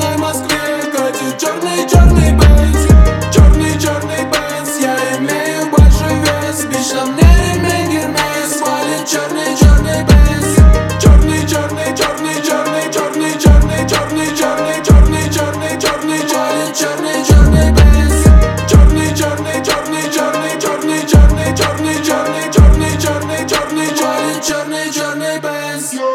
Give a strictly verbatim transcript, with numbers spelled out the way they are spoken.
ночной Москве катит черный-черный Бенз. Черный-черный Бенз, я имею большой вес. Бич на мне ремень Гермес, валит черный-черный Бенз. Черный-черный, черный-черный, черный-черный, черный-черный, черный-черный, черный, валит черный-черный Бенз. Черный-черный, черный-черный, черный-черный, черный-черный, черный-черный, черный, валит черный-черный Бенз.